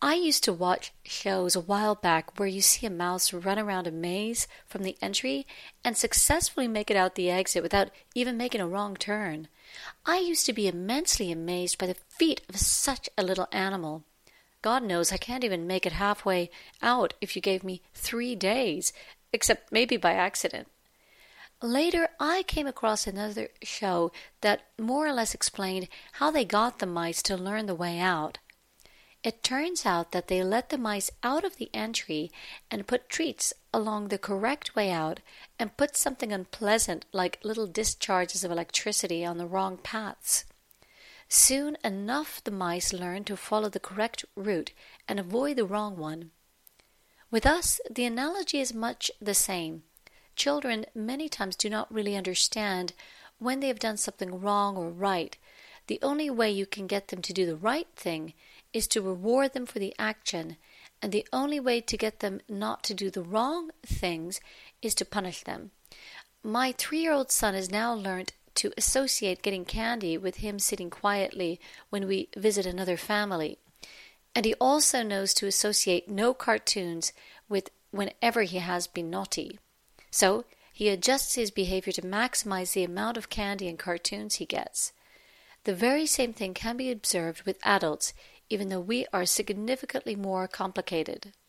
I used to watch shows a while back where you see a mouse run around a maze from the entry and successfully make it out the exit without even making a wrong turn. I used to be immensely amazed by the feat of such a little animal. God knows I can't even make it halfway out if you gave me 3 days, except maybe by accident. Later, I came across another show that more or less explained how they got the mice to learn the way out. It turns out that they let the mice out of the entry and put treats along the correct way out and put something unpleasant like little discharges of electricity on the wrong paths. Soon enough the mice learned to follow the correct route and avoid the wrong one. With us, the analogy is much the same. Children many times do not really understand when they have done something wrong or right. The only way you can get them to do the right thing is to reward them for the action, and the only way to get them not to do the wrong things is to punish them. My 3-year-old son has now learnt to associate getting candy with him sitting quietly when we visit another family. And he also knows to associate no cartoons with whenever he has been naughty. So he adjusts his behavior to maximize the amount of candy and cartoons he gets. The very same thing can be observed with adults, even though we are significantly more complicated.